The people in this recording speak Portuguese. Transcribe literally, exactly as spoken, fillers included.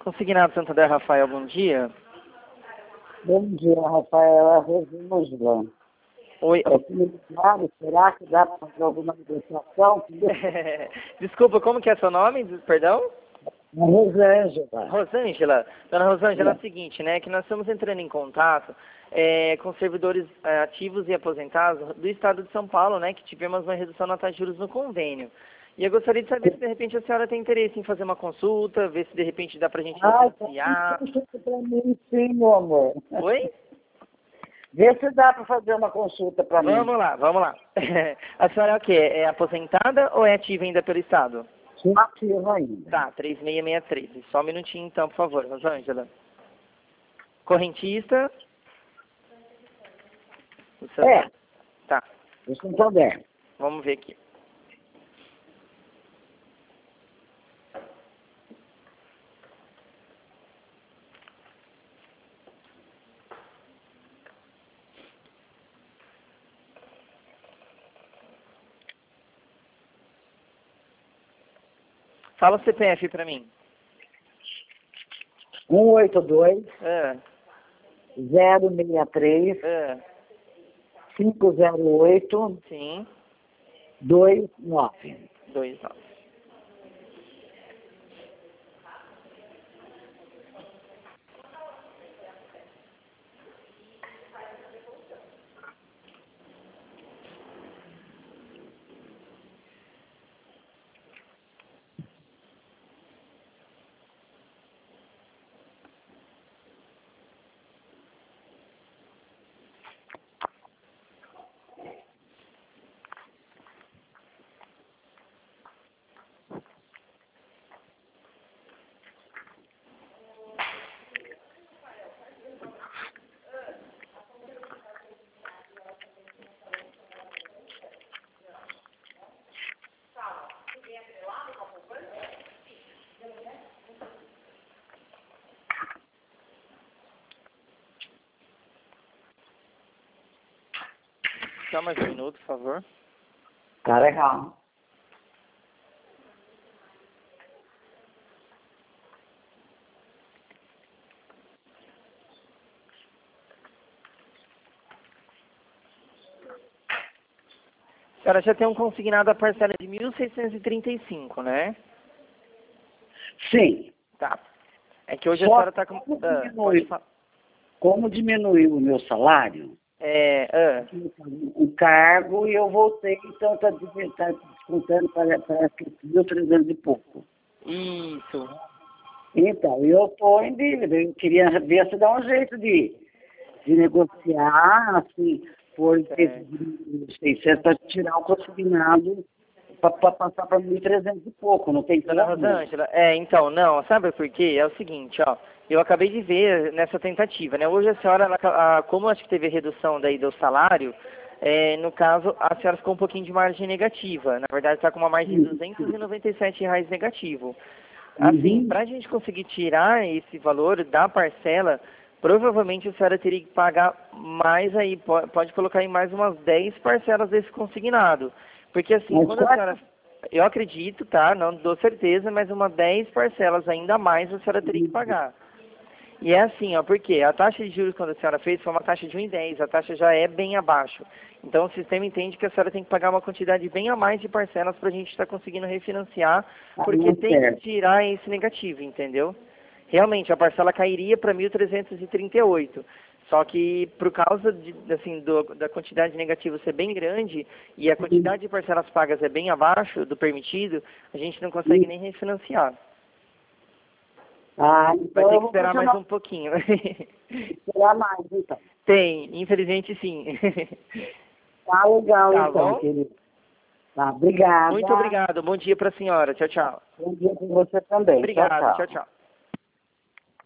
Consignado Santander, Rafael, bom dia. Bom dia, Rafael. É Rosângela. Oi. É comunitário, será que dá para fazer alguma negociação? Desculpa, como que é seu nome? Perdão? É Rosângela. Rosângela. Dona Rosângela, é. É. o seguinte, né, que nós estamos entrando em contato é, com servidores é, ativos e aposentados do estado de São Paulo, né, que tivemos uma redução na taxa de juros no convênio. E eu gostaria de saber se de repente a senhora tem interesse em fazer uma consulta, ver se de repente dá pra gente Ah, financiar. consulta para mim, sim, meu amor. Oi? Vê se dá para fazer uma consulta para mim. Vamos lá, vamos lá. A senhora é o quê? É aposentada ou é ativa ainda pelo estado? Sou ativa ainda. Tá, três seis seis três. Só um minutinho então, por favor, Rosângela. Correntista? O seu- É, Tá, eu sou Santander. vamos ver aqui. Fala o C P F pra mim. um oito dois, É, zero seis três, é, cinco zero oito, sim, dois nove. dois, nove. Só mais um minuto, por favor. Tá legal. A senhora já tem um consignado a parcela de mil seiscentos e trinta e cinco, né? Sim. Tá. É que hoje a Só senhora tá com... como Ah, diminui- pode falar. Como diminuiu o meu salário, É, ah, o cargo, e eu voltei, então está tá descontando para, para mil e trezentos e pouco. isso. Então, eu estou em dívida, eu queria ver se dá um jeito de, de negociar, assim, por seiscentos para tirar o consignado para passar para mil e trezentos e pouco, não tem Dona como. Rosângela, é, então, não, sabe por quê? É o seguinte, ó, eu acabei de ver nessa tentativa, né? Hoje a senhora, ela, a, como acho que teve redução daí do salário, é, no caso, a senhora ficou um pouquinho de margem negativa. Na verdade, está com uma margem de duzentos e noventa e sete reais negativo. Assim, Uhum. para a gente conseguir tirar esse valor da parcela, provavelmente a senhora teria que pagar mais aí, po- pode colocar em mais umas dez parcelas desse consignado. Porque assim, Mas quando a quase- senhora, eu acredito, tá, não dou certeza, mas umas dez parcelas ainda a mais a senhora teria que pagar. E é assim, ó, porque a taxa de juros quando a senhora fez foi uma taxa de um vírgula dez, a taxa já é bem abaixo. Então o sistema entende que a senhora tem que pagar uma quantidade bem a mais de parcelas para a gente estar conseguindo refinanciar, porque Ah, tem que certo. tirar esse negativo, entendeu? Realmente, a parcela cairia para mil trezentos e trinta e oito. Só que por causa de, assim, do, da quantidade negativa ser bem grande e a quantidade de parcelas pagas é bem abaixo do permitido, a gente não consegue nem refinanciar. Ah, Vai então ter eu que vou esperar mais continuar um pouquinho. esperar mais, então. Tem, infelizmente sim. Tá legal, Tá então, bom? querido. Tá, obrigada. Muito obrigado. Bom dia para a senhora. Tchau, tchau. Bom dia para você também. Tchau, Obrigado. tchau. Tchau, tchau.